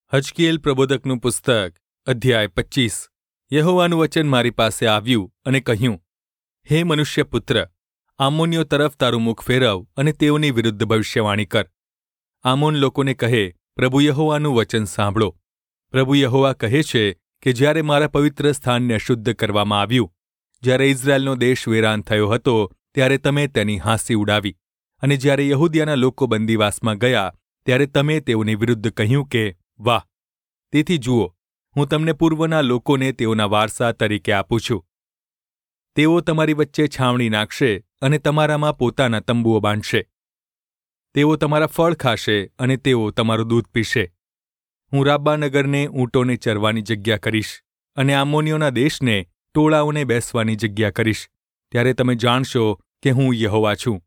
હજકીએલ પ્રબોધકનું પુસ્તક અધ્યાય 25 યહોવાનું વચન મારી પાસે આવ્યું અને કહ્યું, હે મનુષ્યપુત્ર, આમોનીઓ તરફ તારું મુખ ફેરવ અને તેઓની વિરુદ્ધ ભવિષ્યવાણી કર. આમોન લોકોને કહે, પ્રભુ યહોવાનું વચન સાંભળો. પ્રભુ યહોવા કહે છે કે જ્યારે મારા પવિત્ર સ્થાનને અશુદ્ધ કરવામાં આવ્યું, જ્યારે ઇઝરાયલનો દેશ વેરાન થયો હતો, ત્યારે તમે તેની હાંસી ઉડાવી, અને જ્યારે યહૂદિયાના લોકો બંદીવાસમાં ગયા, ત્યારે તમે તેઓની વિરુદ્ધ કહ્યું કે, વાહ! તેથી જુઓ, હું તમને પૂર્વના લોકોને તેઓના વારસા તરીકે આપું છું. તેઓ તમારી વચ્ચે છાવણી નાખશે અને તમારામાં પોતાના તંબુઓ બાંધશે. તેઓ તમારા ફળ ખાશે અને તેઓ તમારું દૂધ પીશે. હું રાબ્બા નગરને ઊંટોને ચરવાની જગ્યા કરીશ અને આમોનીઓના દેશને ટોળાઓને બેસવાની જગ્યા કરીશ. ત્યારે તમે જાણશો કે હું યહોવા છું.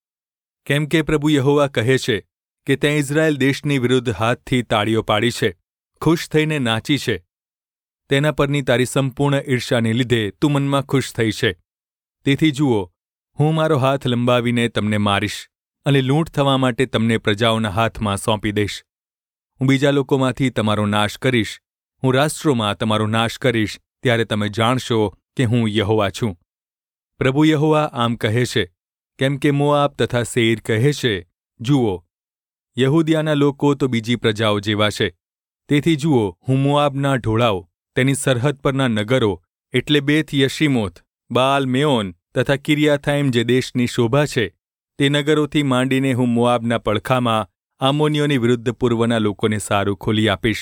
કેમ કે પ્રભુ યહોવા કહે છે કે તે ઇઝરાયલ દેશની વિરુદ્ધ હાથથી તાળીઓ પાડી છે, ખુશ થઈને નાચી છે. તેના પરની તારી સંપૂર્ણ ઈર્ષ્યાને લીધે તું મનમાં ખુશ થઈ છે. તેથી જુઓ, હું મારો હાથ લંબાવીને તમને મારીશ અને લૂંટ થવા માટે તમને પ્રજાઓના હાથમાં સોંપી દઈશ. હું બીજા લોકોમાંથી તમારો નાશ કરીશ, હું રાષ્ટ્રોમાં તમારો નાશ કરીશ. ત્યારે તમે જાણશો કે હું યહોવા છું. પ્રભુ યહોવા આમ કહે છે, કેમ કે મોઆબ તથા સેઈર કહે છે, જુઓ, યહૂદિયાના લોકો તો બીજી પ્રજાઓ જેવા છે. તેથી જુઓ, હું મોઆબના ઢોળાવ, તેની સરહદ પરના નગરો એટલે બેથ યશીમોથ, બાલ મેઓન તથા કિર્યાથાઈમ જે દેશની શોભા છે, તે નગરોથી માંડીને હું મોઆબના પડખામાં આમોનીઓની વિરુદ્ધ પૂર્વના લોકોને સારું ખોલી આપીશ.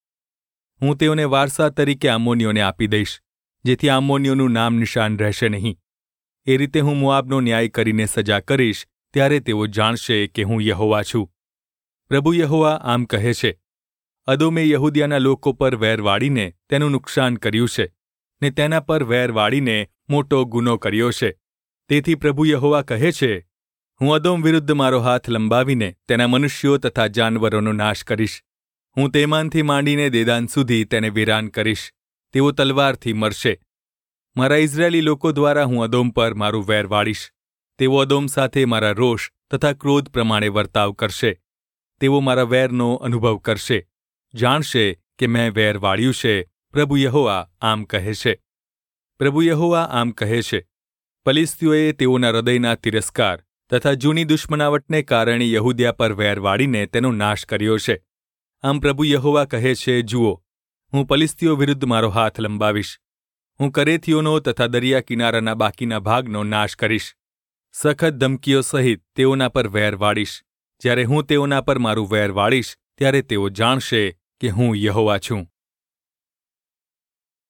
હું તેઓને વારસા તરીકે આમોનીઓને આપી દઈશ, જેથી આમોનીઓનું નામ નિશાન રહેશે નહીં. એ રીતે હું મોઆબનો ન્યાય કરીને સજા કરીશ. ત્યારે તેઓ જાણશે કે હું યહોવા છું. પ્રભુ યહોવા આમ કહે છે, અદોમે યહૂદિયાના લોકો પર વેર વાળીને તેનું નુકસાન કર્યું છે, ને તેના પર વેર વાળીને મોટો ગુનો કર્યો છે. તેથી પ્રભુ યહોવા કહે છે, હું અદોમ વિરુદ્ધ મારો હાથ લંબાવીને તેના મનુષ્યો તથા જાનવરોનો નાશ કરીશ. હું તેમાનથી માંડીને દેદાન સુધી તેને વિરાન કરીશ. તેઓ તલવારથી મરશે. મારા ઇઝરાયેલી લોકો દ્વારા હું અદોમ પર મારું વેર વાળીશ. તેઓ અદોમ સાથે મારા રોષ તથા ક્રોધ પ્રમાણે વર્તાવ કરશે. તેઓ મારા વેરનો અનુભવ કરશે, જાણશે કે મેં વેર વાળ્યું છે. પ્રભુ યહોવા આમ કહે છે. પ્રભુ યહોવા આમ કહે છે, ફલિસ્તીઓએ તેઓના હૃદયના તિરસ્કાર તથા જૂની દુશ્મનાવટને કારણે યહૂદિયા પર વેર વાળીને તેનો નાશ કર્યો છે. આમ પ્રભુ યહોવા કહે છે, જુઓ, હું ફલિસ્તીઓ વિરુદ્ધ મારો હાથ લંબાવીશ. હું કરેથીઓનો તથા દરિયા કિનારાના બાકીના ભાગનો નાશ કરીશ. સખત ધમકીઓ સહિત તેઓના પર વેર વાળીશ. જ્યારે હું તેઓના પર મારું વેર વાળીશ, ત્યારે તેઓ જાણશે કે હું યહોવા છું.